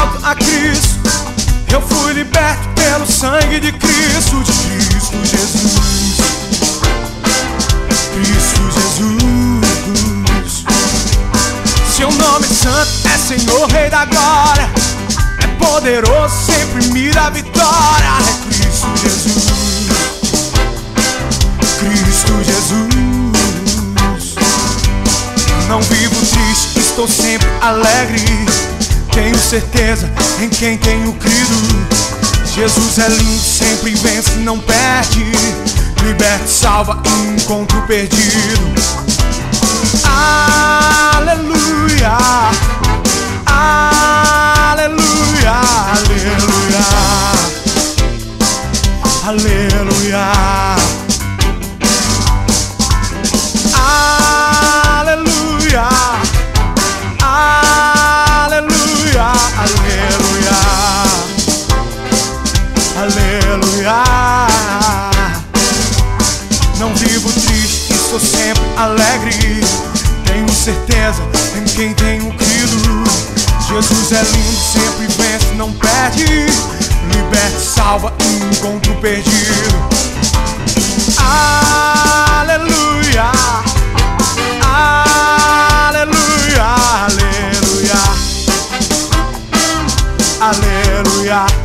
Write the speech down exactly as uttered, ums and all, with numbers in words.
volto a Cristo. Eu fui liberto pelo sangue de Cristo, de Cristo Jesus. Cristo Jesus. Seu nome santo é Senhor, Rei da Glória. É poderoso, sempre me dá vitória. É Cristo Jesus. Cristo Jesus. Não vivo triste, estou sempre alegre. Tenho certeza em quem tenho crido. Jesus é lindo, sempre vence, não perde. Liberta e salva, encontro perdido. Aleluia, aleluia, aleluia, aleluia, aleluia, aleluia, aleluia, aleluia. Não vivo triste, estou sempre alegre. Tenho certeza em quem tenho crido. Jesus é lindo, sempre vence, não perde. Liberta e salva, encontro perdido. Aleluia, aleluia, aleluia, aleluia.